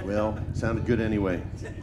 Well, sounded good anyway.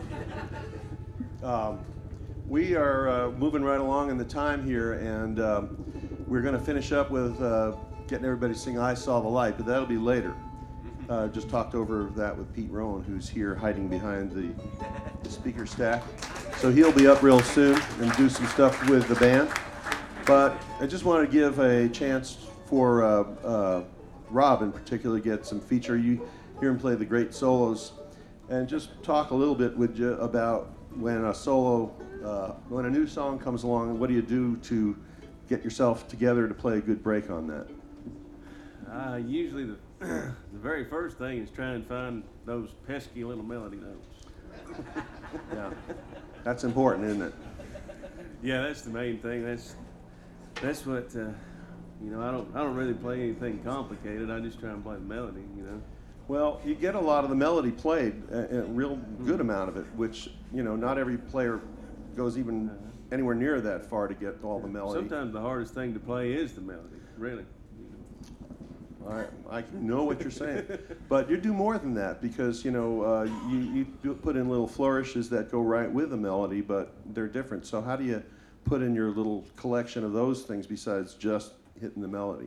We are moving right along in the time here, and we're going to finish up with getting everybody to sing I Saw the Light, but that'll be later. Just talked over that with Pete Rowan, who's here hiding behind the speaker stack. So he'll be up real soon and do some stuff with the band. But I just want to give a chance for Rob in particular to get some feature. You hear him play the great solos, and just talk a little bit with you about when a solo, when a new song comes along, what do you do to get yourself together to play a good break on that? Usually the very first thing is try and find those pesky little melody notes. Yeah, that's important, isn't it? Yeah, that's the main thing. That's what I don't really play anything complicated. I just try and play the melody. Well, you get a lot of the melody played, a real good amount of it, which not every player goes even anywhere near that far to get all the melody. Sometimes the hardest thing to play is the melody, really. I know what you're saying, but you do more than that because you put in little flourishes that go right with the melody, but they're different. So how do you put in your little collection of those things besides just hitting the melody?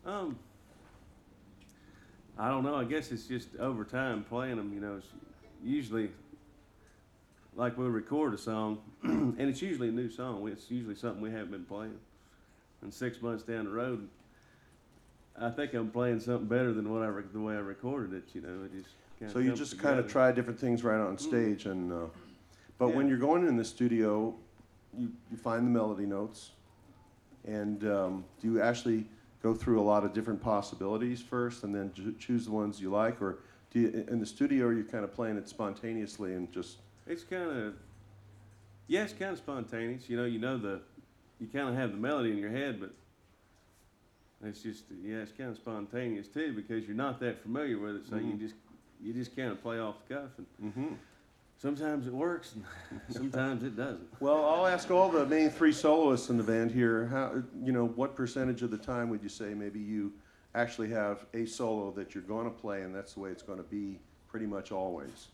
I don't know. I guess it's just over time playing them. It's usually like we'll record a song, and it's usually a new song. It's usually something we haven't been playing. And 6 months down the road, I think I'm playing something better than the way I recorded it. It just so you just kind of try different things right on stage, and but when you're going in the studio, you find the melody notes, and do you actually go through a lot of different possibilities first, and then choose the ones you like, or do you in the studio? Are you kind of playing it spontaneously and just? It's kind of spontaneous. You kind of have the melody in your head, but it's just it's kind of spontaneous too because you're not that familiar with it, so you just kind of play off the cuff, and sometimes it works, and sometimes it doesn't. Well, I'll ask all the main three soloists in the band here. How what percentage of the time would you say maybe you actually have a solo that you're going to play, and that's the way it's going to be pretty much always?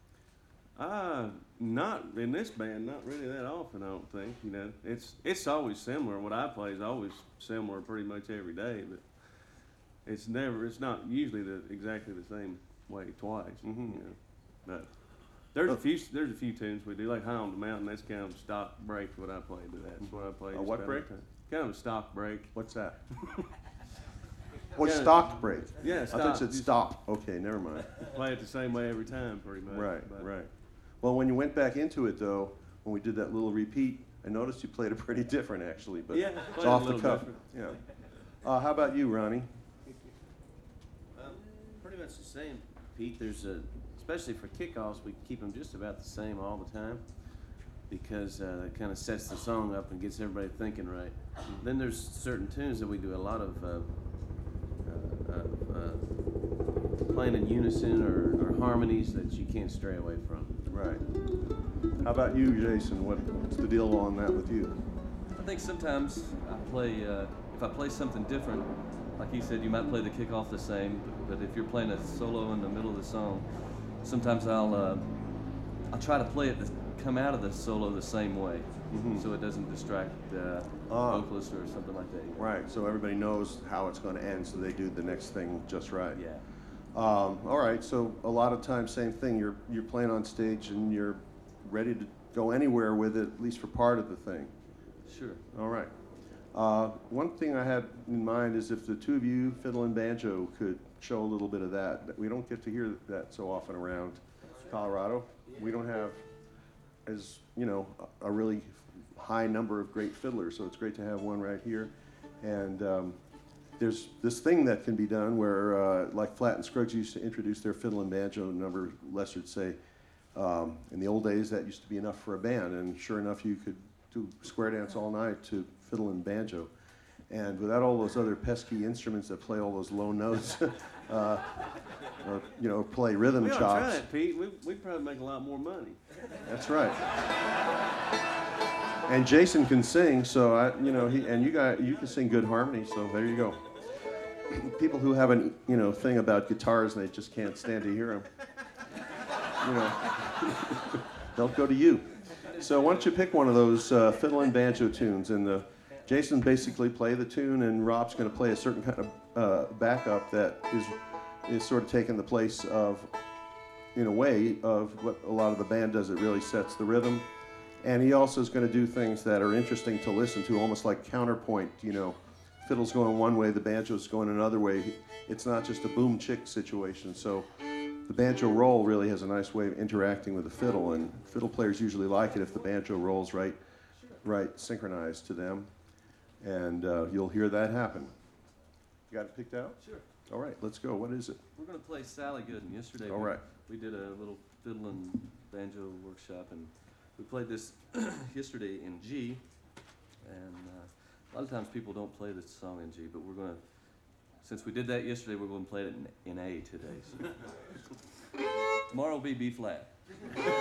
Not in this band, not really that often, I don't think. It's always similar. What I play is always similar pretty much every day, but it's not usually exactly the same way twice. But there's a few tunes we do, like High on the Mountain. That's kind of a stock break. What I play to that. That's what I play. What break? Kind of a stock break. What's that? Stock break? Yeah, stock. I thought you said stop. Okay, never mind. Play it the same way every time, pretty much. Right. Well, when you went back into it, though, when we did that little repeat, I noticed you played it pretty different, actually. But yeah, it's off the cuff. Different. Yeah. How about you, Ronnie? Pretty much the same, Pete. Especially for kickoffs, we keep them just about the same all the time because it kind of sets the song up and gets everybody thinking right. Then there's certain tunes that we do a lot of playing in unison or harmonies that you can't stray away from. Right. How about you, Jason? What's the deal on that with you? I think sometimes I play, if I play something different, like he said, you might play the kickoff the same, but if you're playing a solo in the middle of the song, sometimes I'll try to play it to come out of the solo the same way, so it doesn't distract the vocalist or something like that. Right, so everybody knows how it's going to end, so they do the next thing just right. Yeah. All right, so a lot of times, same thing. You're playing on stage and you're ready to go anywhere with it, at least for part of the thing. Sure. All right. One thing I had in mind is if the two of you, fiddle and banjo, could show a little bit of that. We don't get to hear that so often around Colorado. We don't have a really high number of great fiddlers, so it's great to have one right here. And there's this thing that can be done where, like Flatt and Scruggs used to introduce their fiddle and banjo number, Lester would say, in the old days that used to be enough for a band, and sure enough you could do square dance all night to fiddle and banjo. And without all those other pesky instruments that play all those low notes, or play rhythm chops. We ought to try it, Pete. We'd probably make a lot more money. That's right. And Jason can sing, so you can sing good harmony. So there you go. People who have a thing about guitars and they just can't stand to hear them. you know, they'll go to you. So why don't you pick one of those fiddle and banjo tunes, and Jason basically play the tune, and Rob's going to play a certain kind of backup that is sort of taking the place of, in a way, of what a lot of the band does. It really sets the rhythm. And he also is going to do things that are interesting to listen to, almost like counterpoint, you know. Fiddle's going one way, the banjo's going another way. It's not just a boom chick situation. So the banjo roll really has a nice way of interacting with the fiddle, and fiddle players usually like it if the banjo rolls right synchronized to them. And you'll hear that happen. You got it picked out? Sure. All right, let's go. What is it? We're going to play Sally Gooden. Yesterday, All right. we did a little fiddle and banjo workshop, and we played this yesterday in G. And a lot of times people don't play this song in G, but we're going to, since we did that yesterday, we're going to play it in A today. So. Tomorrow will be B flat.